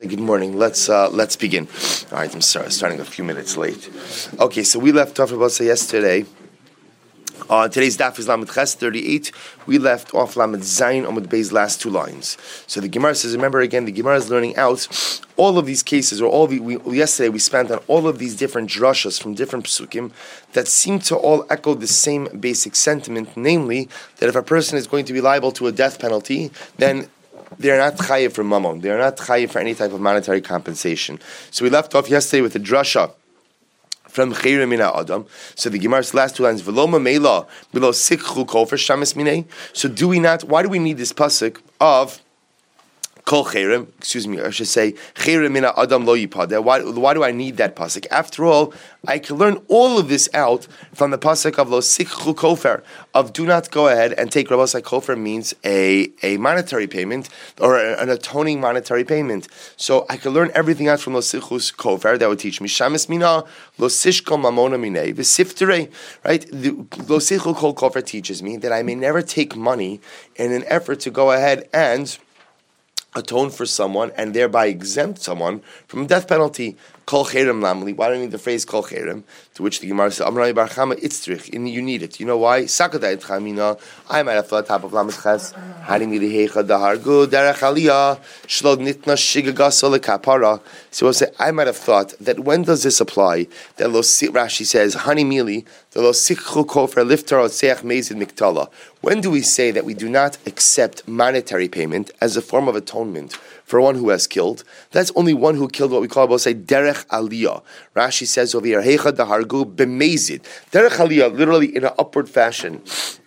Good morning. Let's begin. All right, I'm sorry, starting a few minutes late. Okay, so we left off about yesterday. Today's daf is Lamed Ches 38. We left off Lamed Zayin Amud Bey's last two lines. So the Gemara says, remember again, the Gemara is learning out all of these cases, or yesterday we spent on all of these different drashas from different psukim that seem to all echo the same basic sentiment, namely that if a person is going to be liable to a death penalty, then they're not chayiv for mammon. They're not chayiv for any type of monetary compensation. So we left off yesterday with the drasha from Chayre Mina Adam. So the Gemara's last two lines, V'lo Mamela below Sikhu Kofer Shamis Minei. So do we not? Why do we need this pasuk of Kol Chayrim? Excuse me, I should say Chayre Mina Adam Lo Yipadeh. Why do I need that pasuk? After all, I can learn all of this out from the pasuk of Lo Sikhu Kofer, of do not go ahead and take Rabbi Sai Kofer means a monetary payment or an atoning monetary payment. So I can learn everything out from Lo Sikhu Kofer. That would teach me Shamis Mina Lo Sishkol Mamona Minei V'Sifterei. Right? Lo Sikhu Kofer teaches me that I may never take money in an effort to go ahead and atone for someone and thereby exempt someone from a death penalty. Kol cherem lamli. Why do I need the phrase kol cherem? To which the Gemara says, Amrani bar Chama itzrich. You need it. You know why? Sakada et chamina. I might have thought top of Lamed Ches. Harim yirihecha dahargu derech aliyah shlod nitna shigagaso lekapara. So we'll say, I might have thought that when does this apply? That Rashi says, Hani mili the lo sikhu kofer lifter otseach mezid miktala. When do we say that we do not accept monetary payment as a form of atonement for one who has killed? That's only one who killed what we call, say, derech aliyah. Rashi says over here, heicha dahargu b'mezid. Derech aliyah, literally in an upward fashion,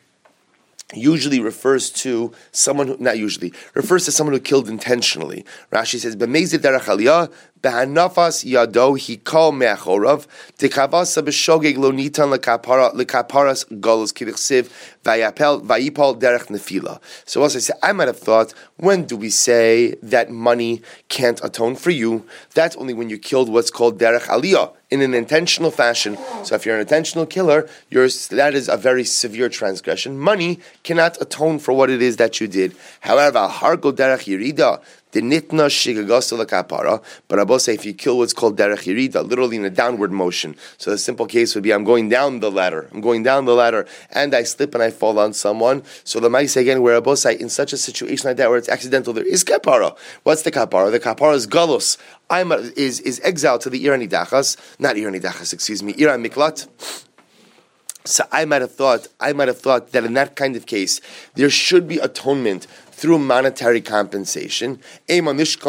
usually refers to someone who, not usually, refers to someone who killed intentionally. Rashi says, b'mezid derech aliyah, Behanafas yado hikol me'achorav tekavasa b'shogeg lo nitan lekaparas golos kirichsiv vayipal derech nefila. So as I say, I might have thought, when do we say that money can't atone for you? That's only when you killed what's called derech aliyah in an intentional fashion. So if you're an intentional killer, that is a very severe transgression. Money cannot atone for what it is that you did. However, hargo derech yirida. The nitna shigagaso lekapara, but Abba say if you kill what's called derech yirida, literally in a downward motion. So the simple case would be I'm going down the ladder, and I slip and I fall on someone. So the mice again, where Abba say in such a situation like that where it's accidental, there is kapara. What's the kapara? The kapara is galus. Is exile to the Iran Nidachas, excuse me, Iran Miklat. So I might have thought that in that kind of case there should be atonement through monetary compensation. I might have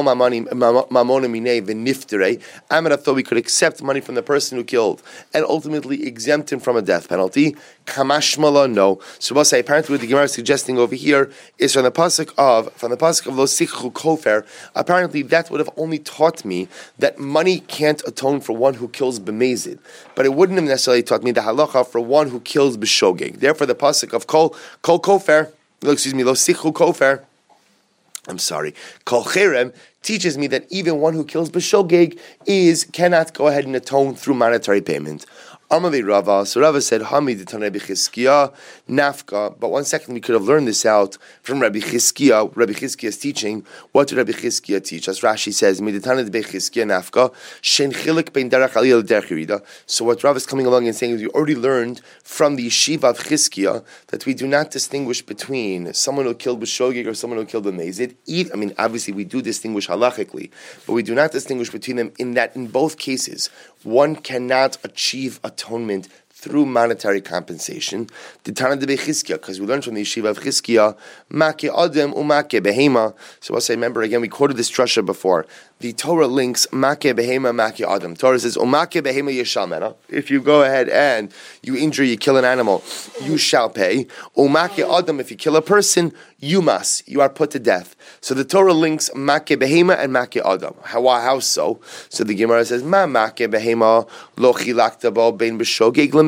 thought we could accept money from the person who killed and ultimately exempt him from a death penalty. Kamashmala, no. So we'll say apparently what the Gemara is suggesting over here is from the pasuk of Lo Sikhu Kofer. Apparently that would have only taught me that money can't atone for one who kills b'mezid, but it wouldn't have necessarily taught me the halacha for one who kills b'shogeg. Therefore, the pasuk of Kol Kofer. Lo Sikhu Kofer. Kol Cherem teaches me that even one who kills b'shogeg cannot go ahead and atone through monetary payment. Amalei Rava. So Rava said, Hami d'tanei b'chizkiya nafka. But 1 second, we could have learned this out from Rabbi Chizkiya. Rabbi Chizkiya's teaching. What did Rabbi Chizkiya teach us? Rashi says, Mid'tanei b'chizkiya nafka shen chilik bein derech aliyah l'derech yirida. So what Rava is coming along and saying is, we already learned from the yeshiva of Chizkiya that we do not distinguish between someone who killed b'shogeg or someone who killed b'mezid. I mean, obviously we do distinguish halachically, but we do not distinguish between them in that in both cases one cannot achieve atonement through monetary compensation. The Tana de Bechizkiya, because we learned from the yeshiva of Chizkiya, Make Adam u'Make Behema. So I'll say, remember again, we quoted this drasha before. The Torah links Make Behema, Make Adam. Torah says, U'Make Behema Yeshalmena. If you go ahead and you injure, you kill an animal, you shall pay. U'Make Adam, if you kill a person, you must. You are put to death. So the Torah links Make Behema and Make Adam. How so? So the Gemara says, Ma Make Behema lo chilakta bo bein b'shogeg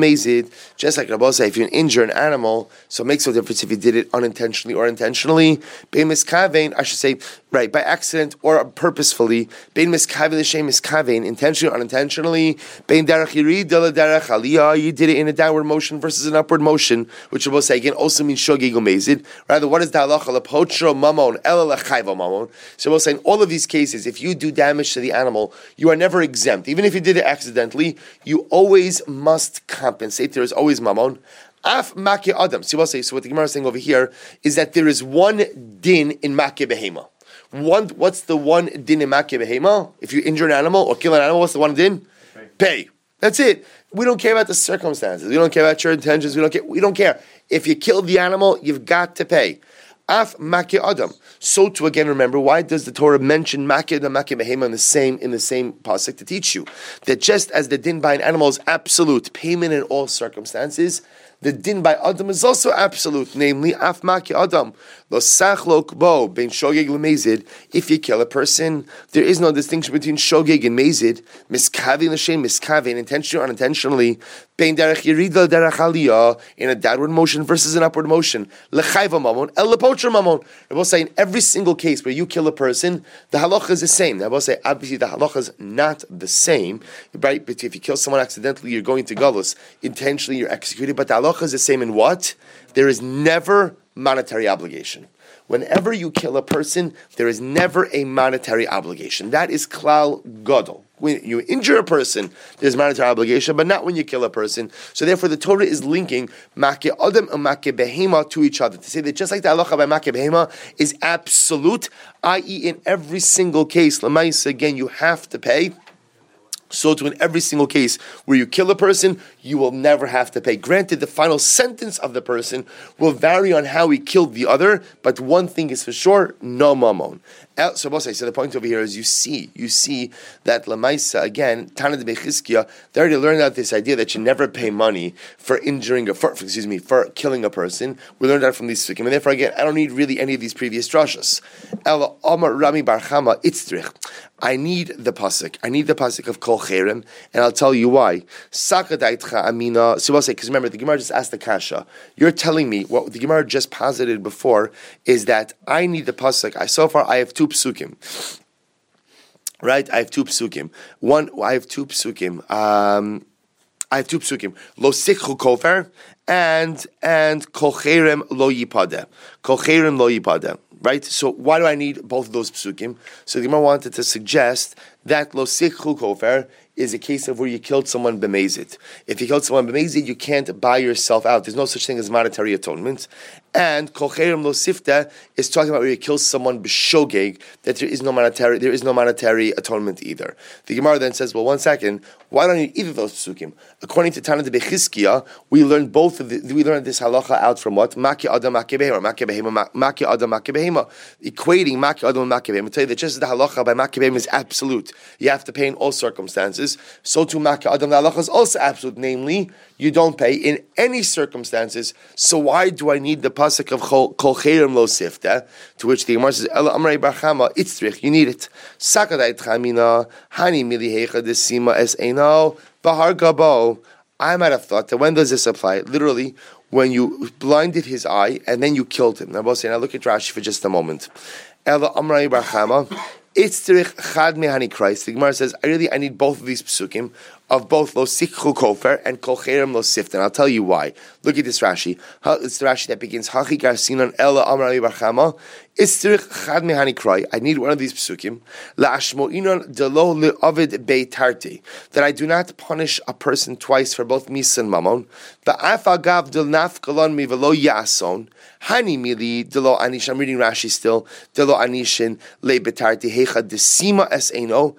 Mazid, just like Rabbi say, if you injure an animal, so it makes no difference if you did it unintentionally or intentionally. Bein miskavein, I should say, right, by accident or purposefully. Bein miskavein l'shem miskavein, intentionally or unintentionally. Bein derech yirid derech aliyah, you did it in a downward motion versus an upward motion, which Rabbi say again also means shogeg umezid. Rather, what is the halacha? Lepochro mamon ela lechayva mamon. So we'll say in all of these cases, if you do damage to the animal, you are never exempt. Even if you did it accidentally, you always must compensate. There is always mamon. Af makeh adam. So what the Gemara is saying over here is that there is one din in makeh behema. What's the one din in makeh behema? If you injure an animal or kill an animal, what's the one din? Pay. That's it. We don't care about the circumstances. We don't care about your intentions. We don't care. If you killed the animal, you've got to pay. Af makeh adam. So to again remember, why does the Torah mention makeh and makeh behema in the same pasuk to teach you that just as the din by an animal is absolute, payment in all circumstances, the din by adam is also absolute, namely af makeh adam. Lo sachlok bo bein shogeg lemezid. If you kill a person, there is no distinction between shogeg and mezid. Miskavin l'shem miskavin, intentionally or unintentionally. Bein derech yirida derech aliyah, in a downward motion versus an upward motion. Lechayva mamon el lepocher mamon. I will say in every single case where you kill a person, the halacha is the same. I will say obviously the halacha is not the same, right? But if you kill someone accidentally, you're going to galus. Intentionally, you're executed. But the halacha is the same in what? There is never monetary obligation. Whenever you kill a person, there is never a monetary obligation. That is klal gadol. When you injure a person, there's monetary obligation, but not when you kill a person. So therefore, the Torah is linking makeh adam and makeh behema to each other to say that just like the halacha by makeh behema is absolute, i.e., in every single case, l'maisa, again, you have to pay. So too in every single case where you kill a person, you will never have to pay. Granted, the final sentence of the person will vary on how he killed the other, but one thing is for sure, no mamon. So the point over here is you see that Lamaisa, again, Tana de Bechizkiya, they already learned out this idea that you never pay money for for killing a person. We learned that from these Sukkim, and therefore again, I don't need really any of these previous drashas. Ela Omar Rami Bar Chama Itzrich. I need the pasuk of Kol Cherem, and I'll tell you why. Sakadaitcha Amina. So I'll say, because remember, the Gemara just asked the Kasha. You're telling me what the Gemara just posited before is that I need the pasuk. So far, I have two psukim. Right? I have two psukim. I have two psukim. Lo sikhu kofer and Kol Cherem lo yipade. Kol Cherem lo yipade. Right? So why do I need both of those psukim? So the Gemara wanted to suggest that lo sikhu kofer is a case of where you killed someone b'mezid. If you killed someone b'mezid, you can't buy yourself out. There's no such thing as monetary atonement. And kol cherem lo sifta is talking about where you kill someone b'shogeg, that there is no monetary atonement either. The Gemara then says, well, one second, why don't I need either of those psukim? According to Tana de Bechizkiya, we learned this halacha out from what? Makeh adam makeh behema, makeh behema, makeh adam makeh behema. Equating makeh adam and makeh behema. I tell you that just as the halacha by makeh behema is absolute, you have to pay in all circumstances. So too makeh adam, the halacha is also absolute, namely, you don't pay in any circumstances. So why do I need the pasuk of kol cherem lo sifta? To which the Gemara says, Ela Amrei Bar Chama Itzrich, you need it. Sakadai Tchamina Hani Milihecha Desima Es Eino Bahar Gabo. I might have thought that when does this apply? Literally, when you blinded his eye and then you killed him. Now, both say, now look at Rashi for just a moment. Ela Amrei Bar Chama Itzrich Chad Mehani Christ. The Gemara says, I need both of these psukim of both lo sikhu kofer and kol cherem lo sifta. And I'll tell you why. Look at this Rashi. It's the Rashi that begins Hachi gar sinan ela amar bar chama istrich chad mehani krai. I need one of these psukim la ashmoinon delo leovid beitarti, that I do not punish a person twice for both mis and mamon. The afagav del nafkalon mi velo yason hani mili delo anish. I'm reading Rashi still. Delo anishin le betarti hecha desima es eno.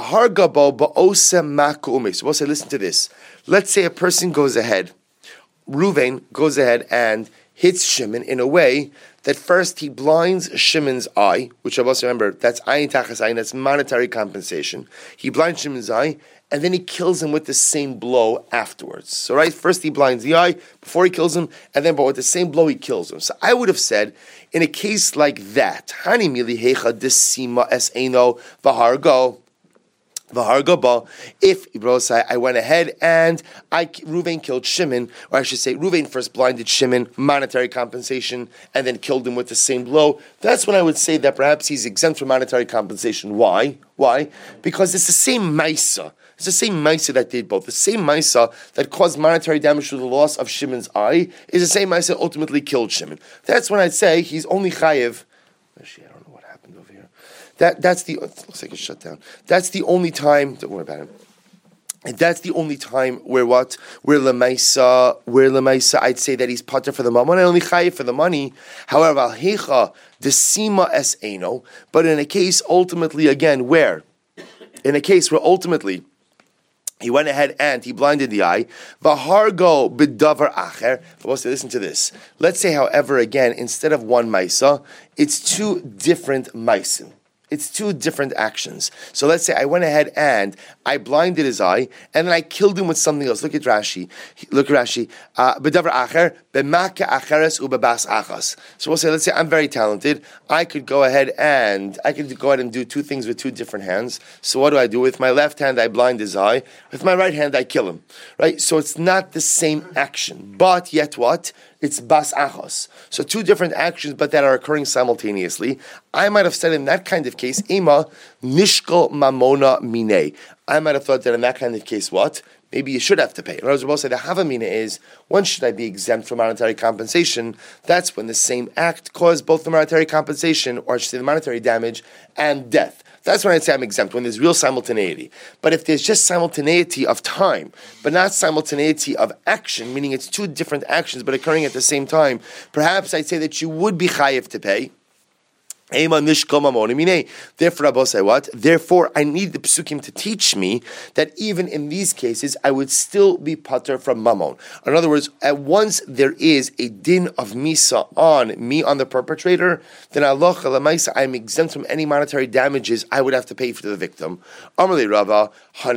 So we'll say, listen to this. Let's say a person goes ahead, Reuven goes ahead and hits Shimon in a way that first he blinds Shimon's eye, which I also remember, that's ayin tachas ayin, that's monetary compensation. He blinds Shimon's eye, and then he kills him with the same blow afterwards. So right, first he blinds the eye before he kills him, and then but with the same blow he kills him. So I would have said, in a case like that, Hani mili hecha desima es eno v'hargo. V'hargaba, if I went ahead and Reuven killed Shimon, or I should say Reuven first blinded Shimon, monetary compensation, and then killed him with the same blow, that's when I would say that perhaps he's exempt from monetary compensation. Why? Because it's the same Maisa. It's the same Maisa that did both. The same Maisa that caused monetary damage to the loss of Shimon's eye is the same Maisa that ultimately killed Shimon. That's when I'd say he's only chayiv. Actually, I don't know what happened over here. That's the. It looks like it's shut down. That's the only time. Don't worry about it. And that's the only time where lemaisa, I'd say that he's pater for the mammon and only chayiv for the money. However, al hecha desima es eno. But in a case ultimately again where ultimately he went ahead and he blinded the eye. V'hargo b'davar acher. Listen to this. Let's say, however, again, instead of one maisa, it's two different maisim. It's two different actions. So let's say I went ahead and I blinded his eye, and then I killed him with something else. Look at Rashi. B'davar acher, b'maka acheres u'bebas achas. So we'll say, let's say I'm very talented. I could go ahead and do two things with two different hands. So what do? With my left hand, I blind his eye. With my right hand, I kill him. Right? So it's not the same action. But yet what? It's bas achos. So two different actions, but that are occurring simultaneously. I might have said in that kind of case, Ema nishkol mamona mine. I might have thought that in that kind of case, what? Maybe you should have to pay. In other words, we'll say the havamina is, when should I be exempt from monetary compensation? That's when the same act caused both the monetary compensation, or I should say the monetary damage, and death. That's when I'd say I'm exempt, when there's real simultaneity. But if there's just simultaneity of time, but not simultaneity of action, meaning it's two different actions but occurring at the same time, perhaps I'd say that you would be chayiv to pay. Therefore, Rabbi say what? Therefore, I need the psukim to teach me that even in these cases, I would still be pater from mammon. In other words, at once there is a din of misa on me, on the perpetrator, then Allah I'm exempt from any monetary damages I would have to pay for the victim. Amarle Rava,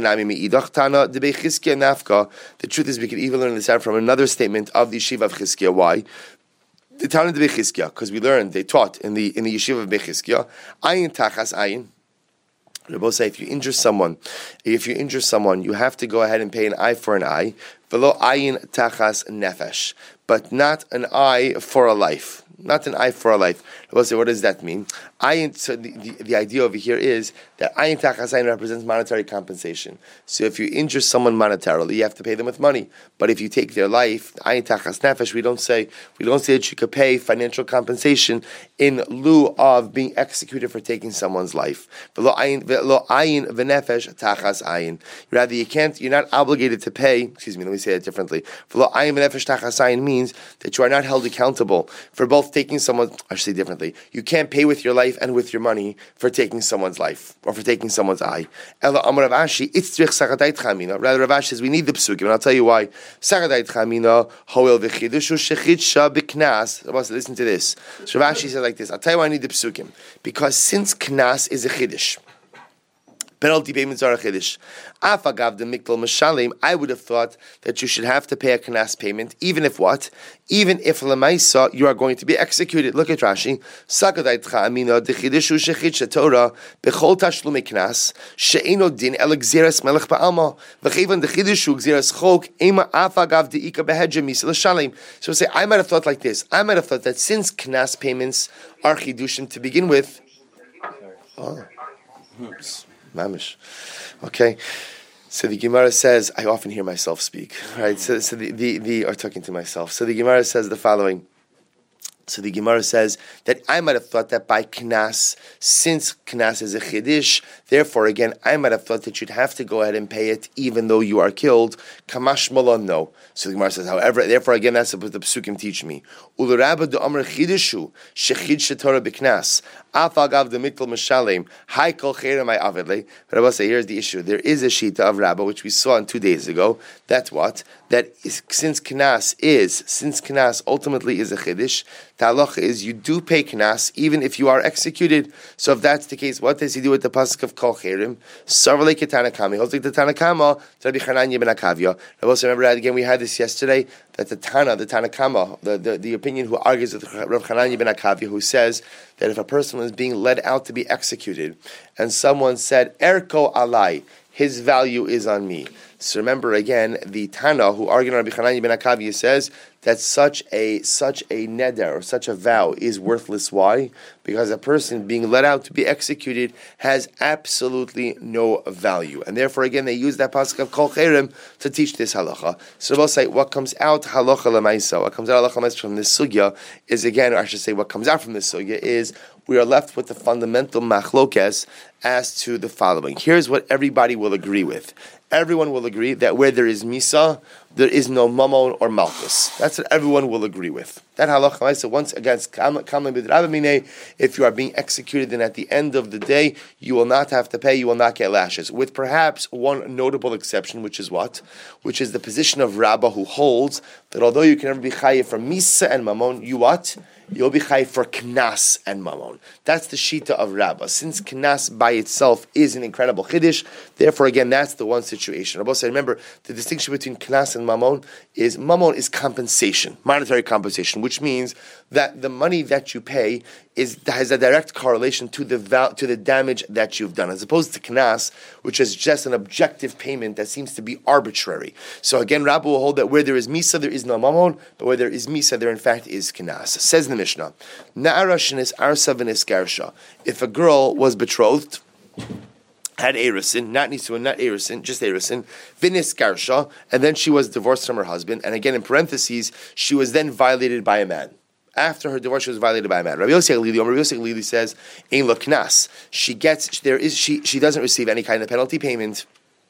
the truth is, we can even learn this out from another statement of the Yeshiva of Chizkiah. Why? The Tana of Bechizkiah, because they taught in the yeshiva of Bechizkiah, ayin tachas ayin. Rabbi say, if you injure someone, you have to go ahead and pay an eye for an eye, velo ayin tachas nefesh, but not an eye for a life. Not an eye for a life. Rabbi say, what does that mean? So the idea over here is that ayin tachas ayin represents monetary compensation. So if you injure someone monetarily, you have to pay them with money. But if you take their life, ayin tachas nefesh, we don't say that you could pay financial compensation in lieu of being executed for taking someone's life. Velo ayin v'nefesh tachas ayin. Rather, you're not obligated to pay. Excuse me, let me say it differently. Velo ayin v'nefesh tachas ayin means that you are not held accountable for both taking someone. I should say differently. You can't pay with your life and with your money for taking someone's life or for taking someone's eye. Ela Amar Rav Ashi, it's tzrich sagadait chamina. Rather, Rav Ashi says we need the psukim, and I'll tell you why. Sagadait chamina hoel v'chidushu shechidsha b'knas. Listen to this. So Rav Ashi said like this. I'll tell you why I need the psukim, because since knas is a chiddush, penalty payments are a chiddush. Afagav the miktal mashalim, I would have thought that you should have to pay a knas payment, even if what? Even if lemaisa you are going to be executed. Look at Rashi. Sakadaitcha amina dechidishu shechid shetorah bechol tashlumei knas she'eno din el gzeres melech ba'alma v'chevan dechidishu gzeres chok ema afagav deika behedja misel shalim. So say, I might have thought like this. I might have thought that since knas payments are chidushim to begin with. Mamish. Okay. So the Gemara says, I often hear myself speak, right? So or talking to myself. So the Gemara says the following. So the Gemara says that I might have thought that by knas, since knas is a chiddush, therefore again, I might have thought that you'd have to go ahead and pay it even though you are killed. Kamash malon, no. So the Gemara says, however, therefore again, that's what the psukim teach me. Ulerabba do amr chidushu shechid shetorah b'knas afagav the miktal mashalim haikol cherem avedle. But I will say, here's the issue. There is a shita of Rabbah which we saw 2 days ago. That's what? That is, since knas ultimately is a chiddush, the halacha is you do pay knas even if you are executed. So if that's the case, what does he do with the pasuk of kol cherem? Sarvalei ketanakami. Holds like the Tanakama to Rabbi Chananya ben Akavya. I also remember again we had this yesterday, that the Tanakama, the opinion who argues with Rav Chananya ben Akavya, who says that if a person is being led out to be executed, and someone said, Erko alai, his value is on me. So remember again, the Tana who argued on Rabbi Hanani ben Akavia says that such a neder or such a vow is worthless. Why? Because a person being let out to be executed has absolutely no value, and therefore again they use that pasuk of Kol Cherem to teach this halacha. So we'll say what comes out halacha lemaisa, what comes out halacha lemaisa from this sugya is again, or I should say, what comes out from this sugya is we are left with the fundamental machlokes as to the following. Here's what everybody will agree with. Everyone will agree that where there is misa, there is no mamon or malchus. That's what everyone will agree with. That halacha, so once against if you are being executed, then at the end of the day, you will not have to pay, you will not get lashes. With perhaps one notable exception, which is what? Which is the position of Rabbah, who holds that although you can never be chayiv from misa and mamon, you what? You'll be chayiv for knas and mamon. That's the shita of Rabbah. Since knas by itself is an incredible chiddush, therefore again that's the one situation. Rabbi said, remember the distinction between knas and mamon is compensation, monetary compensation, which means that the money that you pay has a direct correlation to the damage that you've done, as opposed to knas, which is just an objective payment that seems to be arbitrary. So again, Rabbi will hold that where there is misa, there is no mamon, but where there is misa, there in fact is knas. Says the Mishnah, Na'ara shenis arsa v'nis garsha. If a girl was betrothed, had erusin, not nisuin, not erusin, just erusin, v'nis garsha, and then she was divorced from her husband, and again in parentheses, she was then violated by a man. After her divorce, she was violated by a man. Rabbi Yossi Aglili says, "Ein lo knas." She doesn't receive any kind of penalty payment.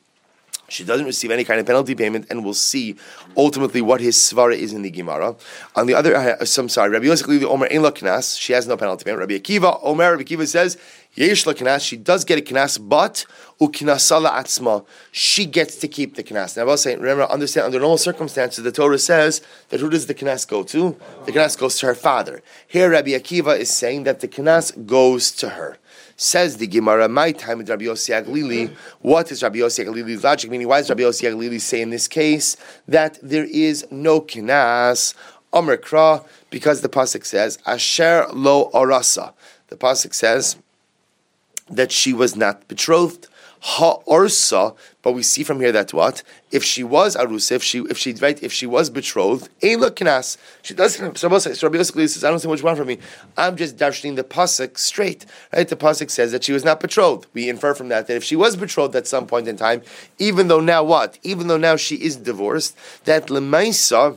She doesn't receive any kind of penalty payment, and we'll see ultimately what his svara is in the Gemara. On the other, Rabbi Yossi Aglili Omer ein lo knas. She has no penalty payment. Rabbi Akiva says, Yesh la knas, she does get a knas, but uknasala atzma, she gets to keep the knas. Now I was saying, remember, understand, under normal circumstances, the Torah says that who does the knas go to? The knas goes to her father. Here Rabbi Akiva is saying that the knas goes to her. Says the Gemara, my time with Rabbi Yossi Aglili. What is Rabbi Yossi Aglili's logic? Meaning, why does Rabbi Yossi Aglili say in this case that there is no knas? Omer Kra, because the pasuk says, Asher lo orasa. The pasuk says that she was not betrothed, ha-orsa, but we see from here that what? If she was arusa, if she was betrothed, ein lo knas. She doesn't. So Rabbi Yossi says, I don't see what you want from me. I'm just darshaning the pasuk straight. Right? The pasuk says that she was not betrothed. We infer from that if she was betrothed at some point in time, even though now what? Even though now she is divorced, that lemaisa,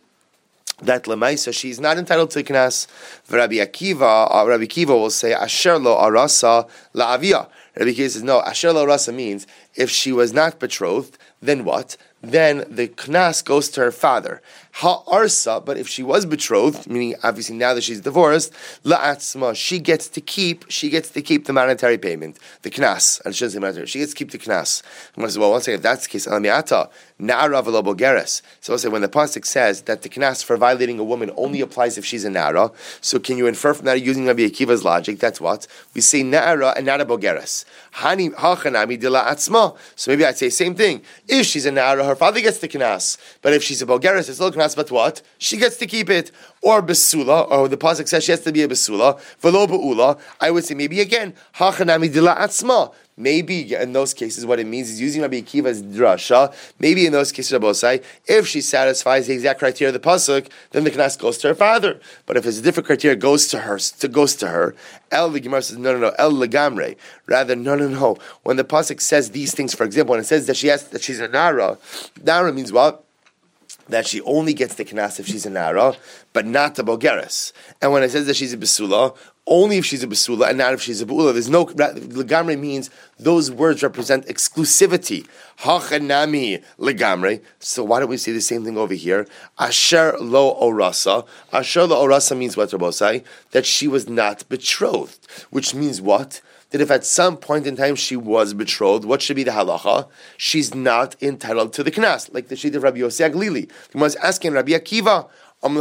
she is not entitled to knas. Rabbi Akiva will say, Asher lo arasa la'avia. Rabbi Akiva says, no, Asher lo arasa means if she was not betrothed, then what? Then the knas goes to her father. Ha-arsa, but if she was betrothed, meaning obviously now that she's divorced, la'atzma, she gets to keep the monetary payment, the knas. And she doesn't say monetary, she gets to keep the knas. I'm say, well, one second, if that's the case, alamiata, na'ara v'lo bogeres. So I'll say, when the pasuk says that the knas for violating a woman only applies if she's a na'ara, so can you infer from that using Rabbi Akiva's logic? That's what? We say na'ara and na'ara bogeres. Hani hachanami dila atzma. So maybe I'd say same thing. If she's a na'ara, her father gets the knas. But if she's a bogeres, it's still knas, but what? She gets to keep it. Or besula, or the pasuk says she has to be a besula. V'lo be'ula, I would say maybe again, hachanami dila atzma. Maybe in those cases, what it means is using Rabbi Akiva's drasha. Maybe in those cases, Rabbi say, if she satisfies the exact criteria of the pasuk, then the knas goes to her father. But if it's a different criteria, goes to her. El the Gemara says no. El legamre. Rather no. When the pasuk says these things, for example, when it says that she's a nara, nara means what? That she only gets the knas if she's a nara, but not the bogeres. And when it says that she's a besula, only if she's a besula and not if she's a beula. There's no legamre means those words represent exclusivity. Hachanami legamre. So why don't we say the same thing over here? Asher lo orasa. Asher lo orasa means what, Rabbosai? That she was not betrothed, which means what? That if at some point in time she was betrothed, what should be the halacha? She's not entitled to the knas, like the sheet of Rabbi Yossi Aglili. He was asking Rabbi Akiva. No.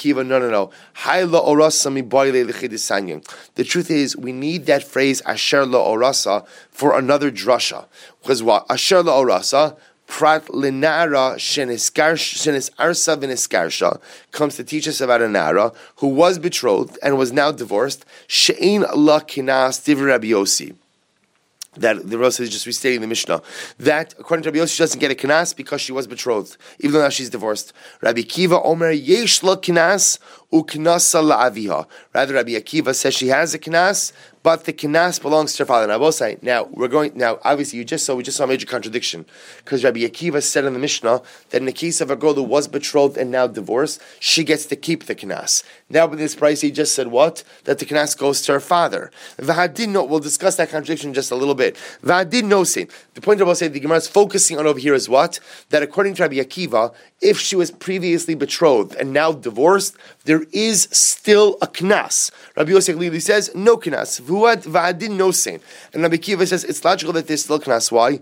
The truth is, we need that phrase Asher lo orasa for another drasha. Because what? Asher lo orasa, prat linara shenis arsa v'niskarsha, comes to teach us about a nara who was betrothed and was now divorced. She'ein la kinas divrei Rabbi Yossi. that the Rosh is just restating the Mishnah, that according to Rabbi Yossi, she doesn't get a kinas because she was betrothed, even though now she's divorced. Rabbi Akiva Omer yesh la kinas uknasa la'aviha. Rather, Rabbi Akiva says she has a kinas, but the kinas belongs to her father. Now, obviously, we just saw a major contradiction, because Rabbi Akiva said in the Mishnah that in the case of a girl who was betrothed and now divorced, she gets to keep the kinas. Now, with this price, he just said what? That the kinas goes to her father. We'll discuss that contradiction in just a little bit. The point of the Gemara is focusing on over here is what? That according to Rabbi Akiva, if she was previously betrothed and now divorced, there is still a knas. Rabbi Yosef Lili says, no knas. And Rabbi Akiva says, it's logical that there's still knas. Why?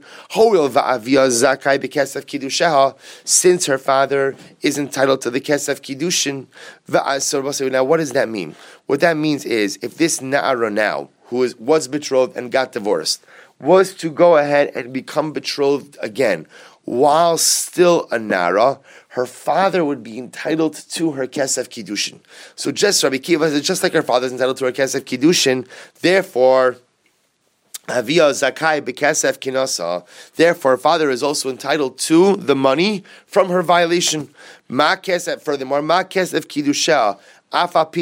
Since her father is entitled to the kesef kiddushin. Now, what does that mean? What that means is, if this na'ara now, who was betrothed and got divorced, was to go ahead and become betrothed again, while still a nara, her father would be entitled to her kesef kiddushin. So just Rabbi Akiva says, just like her father is entitled to her kesef kiddushin, therefore, Avia zakai bekesef kinasa. Therefore, father is also entitled to the money from her violation. Ma kesef. Furthermore, ma kesef kiddusha. Just like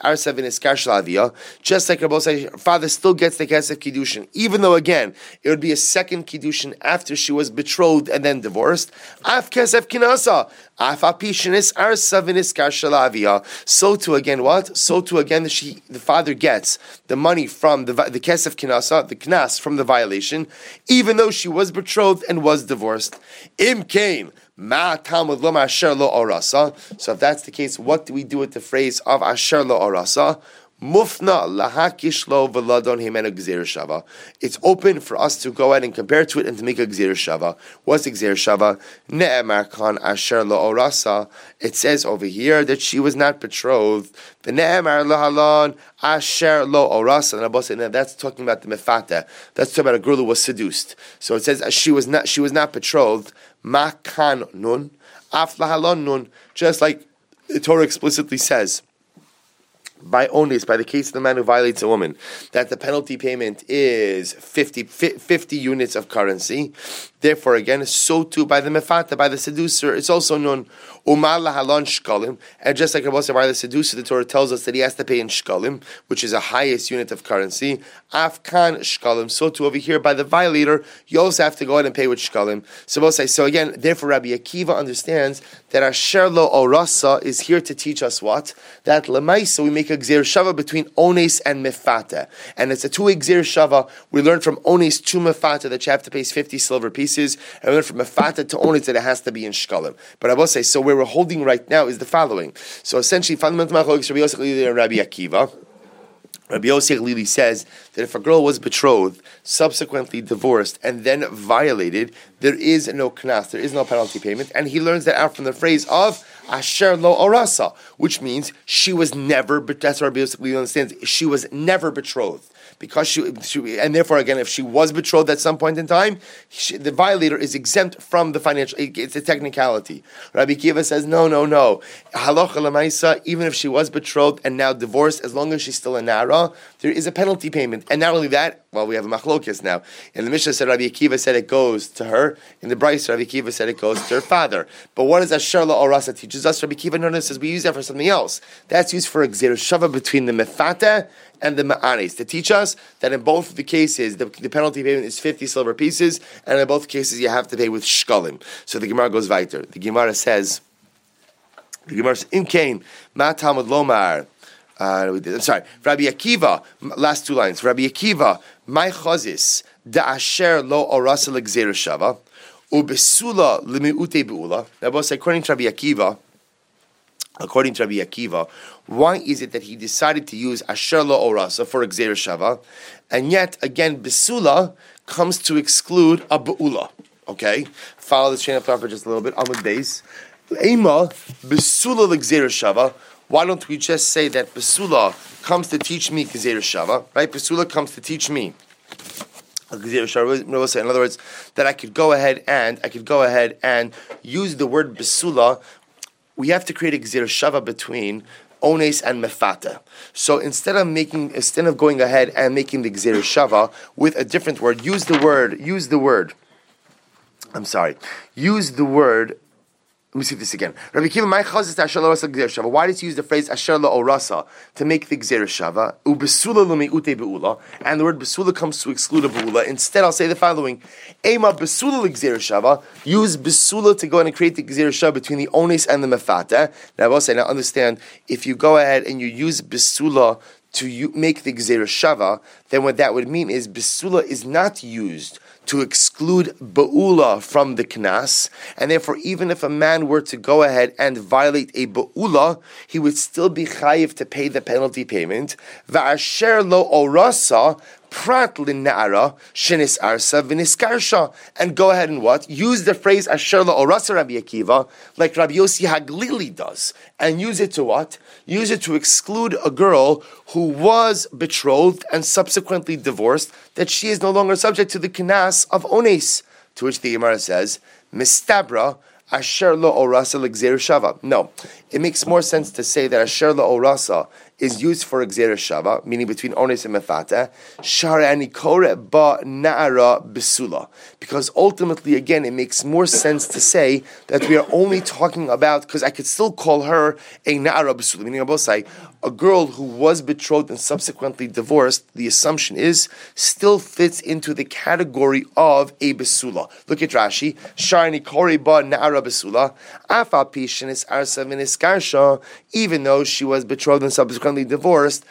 Rabbi said, father still gets the kesef kiddushin, even though again it would be a second kiddushin after she was betrothed and then divorced. Af kesef kinasa. So too again what? So too again the father gets the money from the kesef kinasa, the knas from the violation, even though she was betrothed and was divorced. Im kain. So if that's the case, what do we do with the phrase of asher lo arasa? Mufna lahakish lo v'ladon himenu gzeir shava. It's open for us to go ahead and compare to it and to make a gzeir shava. What's the gzeir shava? Ne'emar kan asher lo arasa. It says over here that she was not betrothed. V'ne'emar lahalon asher lo arasa. And that's talking about the mefata. That's talking about a girl who was seduced. So it says she was not betrothed. Ma kan nun, af lahalon nun. Just like the Torah explicitly says, by the case of the man who violates a woman, that the penalty payment is 50 units of currency. Therefore, again, so too by the mefata, by the seducer, it's also known umar lahalon shkalim. And just like Rabbi said, by the seducer, the Torah tells us that he has to pay in shkalim, which is the highest unit of currency. Afkan shkalim. So too over here, by the violator, you also have to go ahead and pay with shkalim. So again, therefore, Rabbi Akiva understands that asher lo orasa is here to teach us what? That lemaisa we make a gzeir shava between ones and mefata, and it's a two-way gzeir shava. We learn from ones to mefata that you have to pay 50 silver pieces, and we learn from mefata to ones that it has to be in shkalim. But I will say, so where we're holding right now is the following. So essentially, fundamental machlokes Rabbi Yosef and Rabbi Akiva. Rabbi Yosef Lili says that if a girl was betrothed, subsequently divorced, and then violated, there is no knas, there is no penalty payment, and he learns that out from the phrase of asher lo orasa, which means she was never, that's what Rabbi Yosef Lili understands, she was never betrothed. Because she, and therefore, again, if she was betrothed at some point in time, the violator is exempt from the financial. It's a technicality. Rabbi Akiva says, no. Halacha l'maisa, even if she was betrothed and now divorced, as long as she's still a nara, there is a penalty payment. And not only that, well, we have a machlokes now. In the Mishnah said Rabbi Akiva said it goes to her. In the Brayso, Rabbi Akiva said it goes to her father. But what does Asher lo orasa teaches us? Rabbi Akiva says we use that for something else. That's used for a gzeir shava between the mefata and the ma'anis, to teach us that in both of the cases, the penalty payment is 50 silver pieces, and in both cases you have to pay with shkalim. So the Gemara goes weiter. The Gemara says, Im kain, ma talmud lomar, Rabbi Akiva, last two lines. Rabbi Akiva, my chazis, da asher lo orasa l'gzeir shava, ubesula l'mi'ute be'ula. Now, both according to Rabbi Akiva, why is it that he decided to use asher lo orasa for gzeir shava, and yet again besula comes to exclude a be'ula? Okay, follow this chain of thought for just a little bit. Amud beis, ema besula l'gzeir shava. Why don't we just say that besula comes to teach me gzeir shava? Right, besula comes to teach me. In other words, that I could go ahead and use the word besula. We have to create a gzeir shava between ones and mefata. So instead of going ahead and making the gzeir shava with a different word, use the word. Let me see this again. Rabbi Kiva, my chazis asher lo rasa gzeir shava. Why does he use the phrase asher lo orasa to make the gzeir shava? Ubesula lo meute beula, and the word besula comes to exclude a beula. Instead, I'll say the following: Ema besula gzeir shava. Use besula to go in and create the gzeir shava between the ones and the mefata. Now, I will say, now understand, if you go ahead and you use besula to make the gzeir shava, then what that would mean is besula is not used to exclude ba'ula from the knas, and therefore even if a man were to go ahead and violate a ba'ula, he would still be chayiv to pay the penalty payment. Va'asher lo orasa prat linna'ara shenis arsa v'niskarsha, and go ahead and what? Use the phrase asher lo orasa Rabbi Akiva, like Rabbi Yossi Haglili does, and use it to what? Use it to exclude a girl who was betrothed and subsequently divorced, that she is no longer subject to the knas of ones. To which the Gemara says, mistabra asher lo orasa l'gzeir shava. No, it makes more sense to say that asher lo orasa is used for gzeir shava, meaning between ones and mefata, shar anikore ba na'ara besula. Because ultimately, again, it makes more sense to say that we are only talking about, because I could still call her a na'ara besula, meaning I will say, a girl who was betrothed and subsequently divorced, the assumption is, still fits into the category of a besula. Look at Rashi, shar anikore ba na'ara besula, afa pishenis arsa v'niskarsha, even though she was betrothed and subsequently divorced,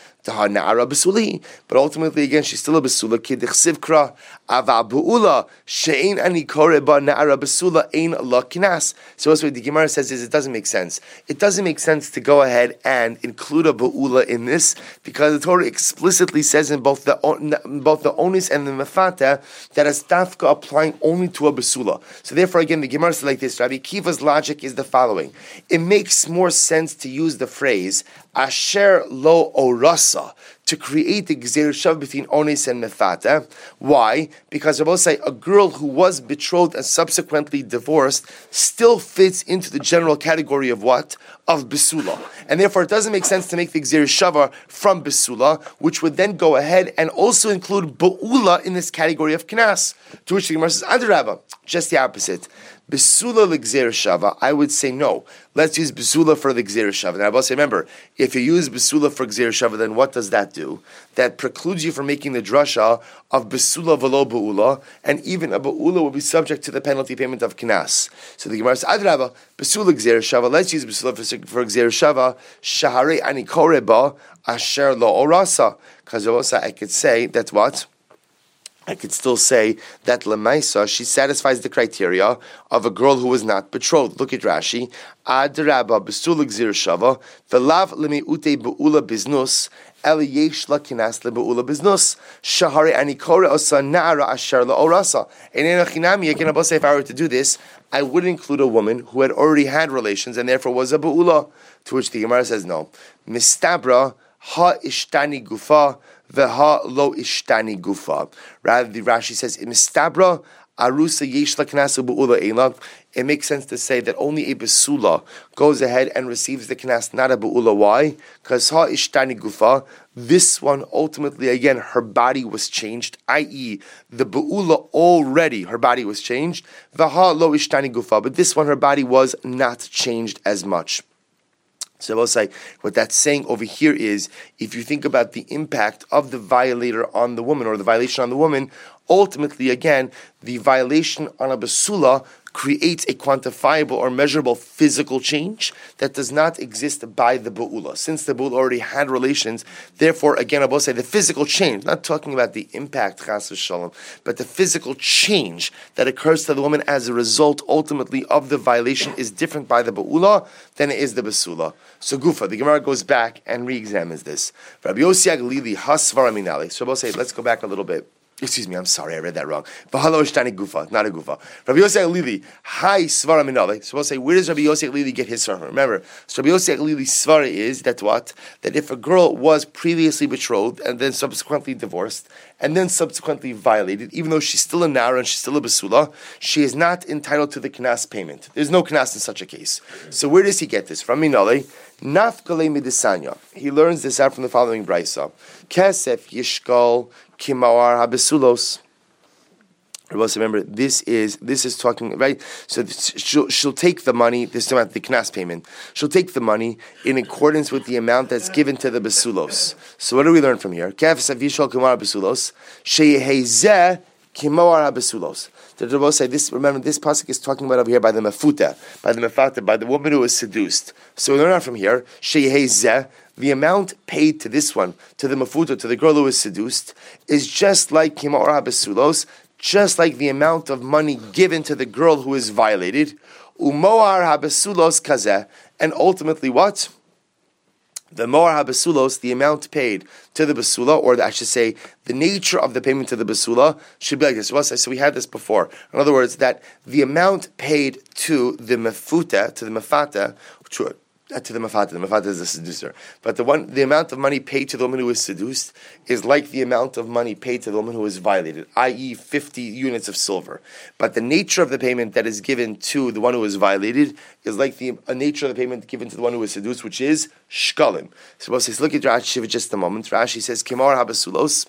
but ultimately again she's still a besula. Kidichsivkra ava buula she'ein ani kore ba na'ara besula ein la kinas. So what the Gemara says is it doesn't make sense. It doesn't make sense to go ahead and include a buula in this, because the Torah explicitly says in both the onis and the mefata that a stafka applying only to a besula. So therefore again the Gemara says like this. Rabbi Kiva's logic is the following: it makes more sense to use the phrase asher lo orasa to create the gzeir shava between ones and mefata. Why? Because I will say a girl who was betrothed and subsequently divorced still fits into the general category of what? Of besula. And therefore it doesn't make sense to make the gzeir shava from besula, which would then go ahead and also include ba'ula in this category of knas. To which the Gemara says, Adarabba, just the opposite. Besula l'gzeir shava, I would say no. Let's use besula for the gzeir shava. And I will say, remember, if you use besula for gzeir shava, then what does that do? That precludes you from making the drasha of besula v'lo ba'ula, and even a ba'ula will be subject to the penalty payment of knas. So the Gemara says, Adrabah, besula gzeir shava, let's use besula for gzeir shava, shahare ani koreba asher lo orasa. Because I could say that what? I could still say that Lemaisa, she satisfies the criteria of a girl who was not betrothed. Look at Rashi. Adraba besula gzeir shava, v'lav lemiute be'ula biznus, eli yesh la kinas lebe'ula biznus, shahare anikore osa na'ara asher la orasa. And in Achinami, again, I'll say if I were to do this, I would include a woman who had already had relations and therefore was a be'ula. To which the Gemara says no. Mistabra ha ishtani gufa, Veha lo ishtani gufa. Rather, the Rashi says, "Mistabra arusa yesh laknasu bu'ula eila." It makes sense to say that only a besula goes ahead and receives the knas, not a bu'ula. Why? Because ha ishtani gufa. This one ultimately, again, her body was changed, i.e., the bu'ula already her body was changed. Veha lo ishtani gufa. But this one, her body was not changed as much. So I will say, what that's saying over here is, if you think about the impact of the violator on the woman, or the violation on the woman, ultimately, again, the violation on a basula creates a quantifiable or measurable physical change that does not exist by the bu'ula. Since the bu'ula already had relations, therefore, again, I will say the physical change, not talking about the impact, chas v'shalom, but the physical change that occurs to the woman as a result, ultimately, of the violation is different by the bu'ula than it is the basula. So Gufa, the Gemara goes back and re-examines this. Rabbi Yossi Haglili hasvara minali. So I will say, let's go back a little bit. Excuse me, I'm sorry, I read that wrong. V'halo ishtani gufa, not a gufa. Rabbi Yossi Lili, hi svara minale. So we'll say, where does Rabbi Yossi Lili get his svara? Remember, so Rabbi Yossi Lili's svara is that what? That if a girl was previously betrothed and then subsequently divorced and then subsequently violated, even though she's still a nara and she's still a basula, she is not entitled to the knas payment. There's no knas in such a case. So where does he get this? From minale, nafkale midisanya. He learns this out from the following brisa. Kesef yishkal Kimawar habesulos. Remember, this is talking, right? So she'll take the money. This is about the knas payment. She'll take the money in accordance with the amount that's given to the besulos. So what do we learn from here? Kef savishal kimawar besulos sheyehezeh kimawar habesulos. The Rebbe say this. Remember, this pasuk is talking about over here by the mafata, by the woman who was seduced. So we learn out from here sheyehezeh. The amount paid to this one, to the mafuta, to the girl who was seduced, is just like Kimar HaBesulos, just like the amount of money given to the girl who is violated. Umoar HaBesulos kazeh, and ultimately what? The Moar HaBesulos, the amount paid to the Besula, or I should say, the nature of the payment to the Besula, should be like this. So we had this before. In other words, that the amount paid to the mafuta, to the mafata, to the mafata is the seducer. But the amount of money paid to the woman who was seduced is like the amount of money paid to the woman who was violated, i.e. 50 units of silver. But the nature of the payment that is given to the one who was violated is like the nature of the payment given to the one who was seduced, which is shkalim. So we'll say, look at Rashi for just a moment. Rashi says, Kimar habasulos.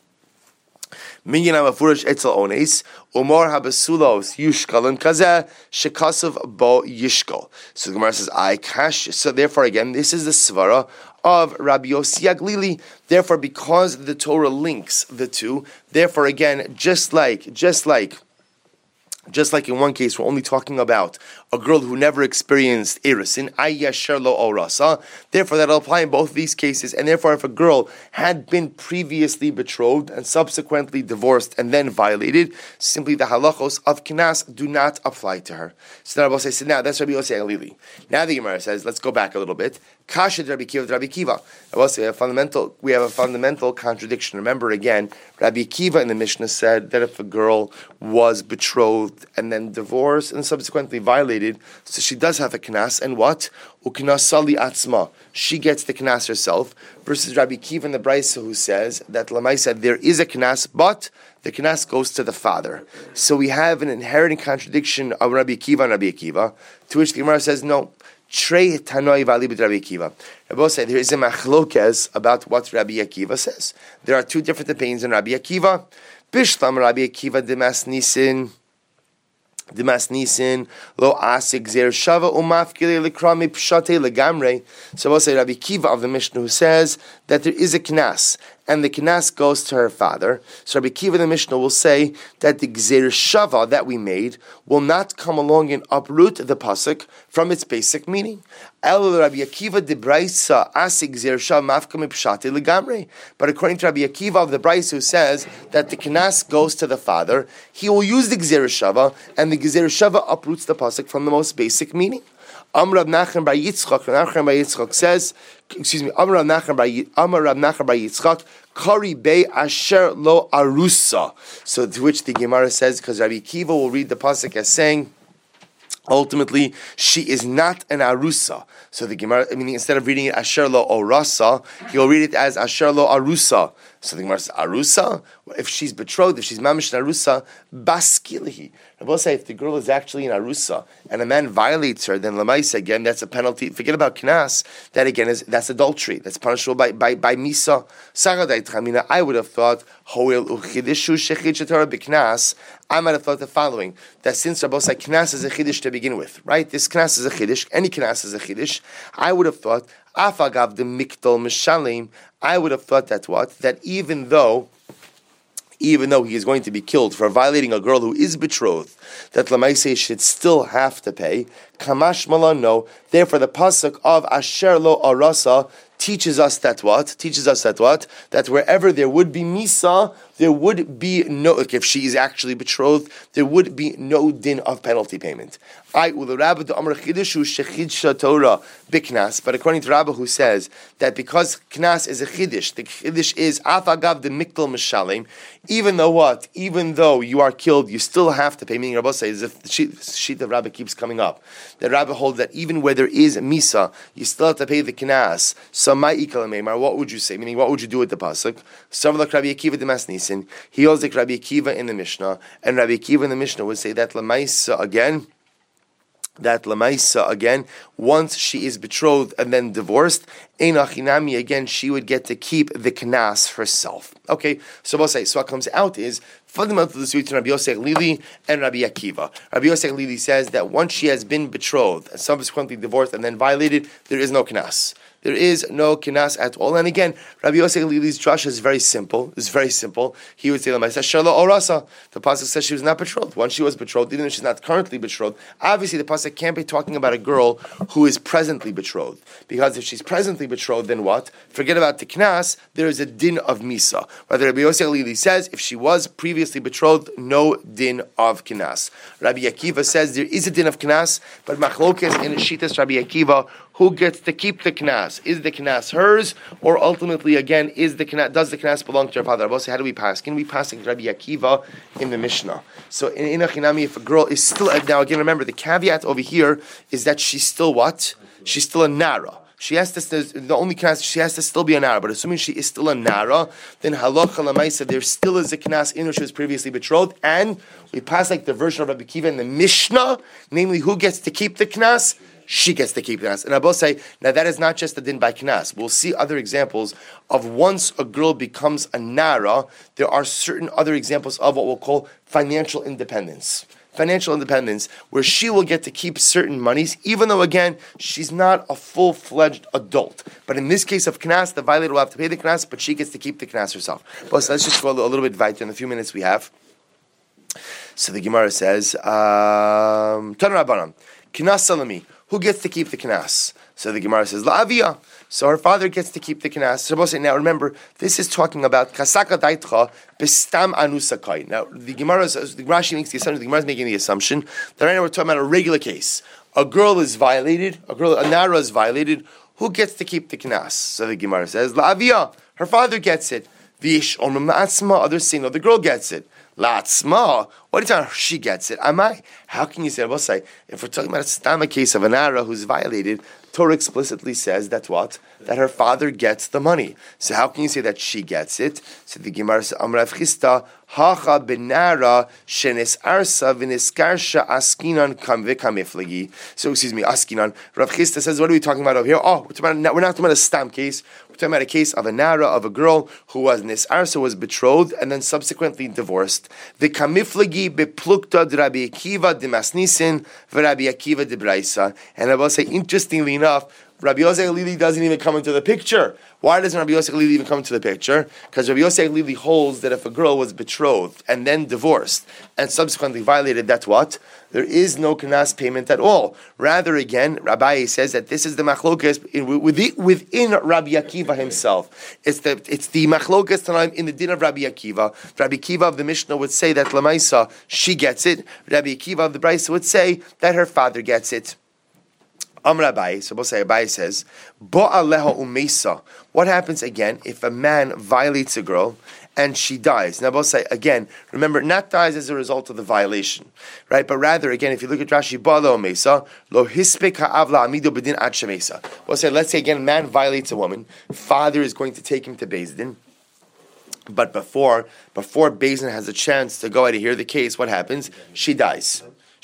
Minyan hamafurish etzel ones umar habasulos yushkalim kazeh shekasov bo yishkal. So the Gemara says, "I kash." So therefore, again, this is the svara of Rabbi Yossi Aglili. Therefore, because the Torah links the two, therefore, again, just like in one case, we're only talking about a girl who never experienced erusin, ayyasher lo orasa. Therefore, that'll apply in both of these cases. And therefore, if a girl had been previously betrothed and subsequently divorced and then violated, simply the halachos of kinas do not apply to her. So now Rabbi says, now that's Rabbi Yossi Aglili. Now the Gemara says, let's go back a little bit. Kasha Rabbi Kiva, Rabbi Kiva. I will say we have a fundamental contradiction. Remember again, Rabbi Kiva in the Mishnah said that if a girl was betrothed and then divorced and subsequently violated, so she does have a knas, and what? Uknasali atzma. She gets the knas herself, versus Rabbi Kiva in the Brisa who says that Lamai said there is a knas, but the knas goes to the father. So we have an inherent contradiction of Rabbi Kiva and Rabbi Akiva, to which the Gemara says no. Trei Tanoi Vali b'Rabbi Akiva. Rabbi said there is a machlokes about what Rabbi Akiva says. There are two different opinions in Rabbi Akiva. Bishlam Rabbi Akiva demas nisin lo asik zer shava umafkili lekrami pshate legamre. So we'll say Rabbi Akiva of the Mishnah who says that there is a knas, and the knas goes to her father. So Rabbi Akiva the Mishnah will say that the gzer shava that we made will not come along and uproot the pasuk from its basic meaning. El Rabbi Akiva de Braisa asik gzer shava mafkami pshate legamre. But according to Rabbi Akiva of the Braisa who says that the knas goes to the father, he will use the gzer shava, and the gzer shava uproots the pasuk from the most basic meaning. Amar Rab Nachman bar Yitzchak says, Amar Rab Nachman bar Yitzchak, Kari Bei Asher Lo Arusa. So to which the Gemara says, because Rabbi Akiva will read the pasuk as saying, ultimately, she is not an arusa. So the Gemara, meaning instead of reading it Asher Lo Orasa, he'll read it as Asher Lo Arusa. So the Gemara says, Arusa? If she's betrothed, if she's mamish an arusa, baskilihi. I will say, if the girl is actually an arusa and a man violates her, then lamaisa, again, that's a penalty. Forget about knas. That again that's adultery. That's punishable by misa. Sagadai tchamina. I would have thought hoil uchidishu shechid shetorah b'knas. I might have thought the following: that since Rabbi said knas is a chiddush to begin with, right? This knas is a chiddush. Any knas is a chiddush. I would have thought afagav the mikdal mishalim. I would have thought that what? That even though he is going to be killed for violating a girl who is betrothed, that Lamaisei should still have to pay. Kamash Malano. Therefore, the pasuk of Asher Lo Arasa teaches us that what? That wherever there would be misa, there would be no, like if she is actually betrothed, there would be no din of penalty payment. But according to Rabbi who says that because knas is a chiddush, the chiddush is afagav the miktal mishalim, even though you are killed, you still have to pay. Meaning Rabbi says, if the sheet of Rabbi keeps coming up, that Rabbi holds that even where there is misa, you still have to pay the knas. So what would you say? Meaning, what would you do with the pasuk? Like Rabbi Akiva de Masnisin, he holds like Rabbi Akiva in the Mishnah, and Rabbi Akiva in the Mishnah would say that lamaisa again, once she is betrothed and then divorced, Einachinami again, she would get to keep the knas herself. Okay, so we'll say, so what comes out is fundamental dispute between Rabbi Yosef Lili and Rabbi Akiva. Rabbi Yosef Lili says that once she has been betrothed and subsequently divorced and then violated, there is no knas. There is no kinas at all. And again, Rabbi Yosef Lili's drush is very simple. It's very simple. He would say, the pasuk says she was not betrothed. Once she was betrothed, even if she's not currently betrothed, obviously the pasuk can't be talking about a girl who is presently betrothed. Because if she's presently betrothed, then what? Forget about the knas, there is a din of misa. Whether Rabbi Yosef Lili says, if she was previously betrothed, no din of kinas. Rabbi Akiva says there is a din of kinas, but machlokes in Shitas Rabbi Akiva, who gets to keep the knas? Is the knas hers, or ultimately again does the knas belong to her father? How do we pass? Can we pass like Rabbi Akiva in the Mishnah? So in Inachinami, if a girl is still now again, remember the caveat over here is that she's still what? She's still a nara. She has to. The only knas she has to still be a nara. But assuming she is still a nara, then halacha lamaisa there still is a knas in her she was previously betrothed, and we pass like the version of Rabbi Akiva in the Mishnah, namely who gets to keep the knas. She gets to keep knas. And I both say, now that is not just a din by knas. We'll see other examples of once a girl becomes a nara, there are certain other examples of what we'll call financial independence. Financial independence, where she will get to keep certain monies, even though, again, she's not a full-fledged adult. But in this case of knas, the violator will have to pay the knas, but she gets to keep the knas herself. But so let's just go a little bit weiter in the few minutes we have. So the Gemara says, Tan Rabbanan, knas salami. Who gets to keep the knas? So the Gemara says, La'aviyah. So her father gets to keep the knas. So now remember, this is talking about kasaka daitcha bestam anusakai. Now the Rashi makes the assumption, the Gemara is making the assumption that right now we're talking about a regular case. A girl is violated, a nara is violated. Who gets to keep the knas? So the Gemara says, La'aviyah. Her father gets it. Vish onum la'atzma. Others say, no, the girl gets it. La'atzma. What are you talking about? She gets it. Am I? How can you say, if we're talking about a stama case of an nara who's violated, Torah explicitly says that what? That her father gets the money. So how can you say that she gets it? So the Gemara says, Amrav Chista, Hacha benara shenes arsa v'niskarsha askinan kamiflagi. So askinan. Rav Chista says, what are we talking about over here? We're not talking about a stam case. We're talking about a case of a nara, of a girl who was nisarsa, was betrothed, and then subsequently divorced. The kamiflagi beplukta Rabbi Akiva de Masnisin v'Rabbi Akiva de Braisa. And I will say, interestingly enough, Rabbi Yosef Lili doesn't even come into the picture. Why doesn't Rabbi Yosef Lili even come into the picture? Because Rabbi Yosef Lili holds that if a girl was betrothed and then divorced and subsequently violated, that's what? There is no knas payment at all. Rather, again, Rabbi says that this is the machlokas within Rabbi Akiva himself. It's the machlokas tanaim in the din of Rabbi Akiva. Rabbi Akiva of the Mishnah would say that Lamaisa, she gets it. Rabbi Akiva of the Braisa would say that her father gets it. Amr Abai, so we'll say Abai says, Bo'aleha umesa. What happens again if a man violates a girl and she dies? Now we'll say again, remember, not dies as a result of the violation, right? But rather, again, if you look at Rashi, Bo'aleha umesa, lo hispek ha'avla amido b'din ad shemesa. We'll say, let's say again, a man violates a woman, father is going to take him to Beis Din. But before Beis Din has a chance to go ahead and hear the case, what happens? She dies.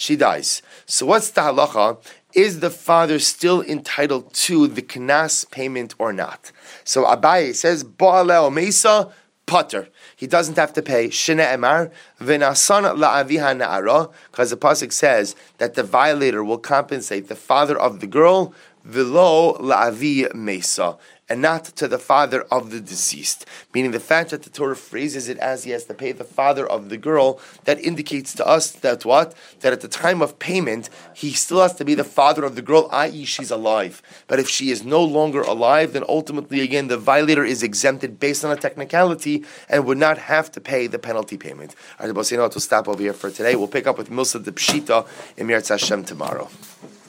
So what's the halacha? Is the father still entitled to the knas payment or not? So Abaye says, Bo'aleh Mesa Potter. He doesn't have to pay. Shene Emar v'nasan la'aviha na'ara, because the pasuk says that the violator will compensate the father of the girl v'lo la'avi Mesa. and not to the father of the deceased. Meaning the fact that the Torah phrases it as he has to pay the father of the girl, that indicates to us that what? That at the time of payment, he still has to be the father of the girl, i.e. she's alive. But if she is no longer alive, then ultimately, again, the violator is exempted based on a technicality and would not have to pay the penalty payment. All right, we'll stop over here for today. We'll pick up with Milsa de Pshita in Meretz Hashem tomorrow.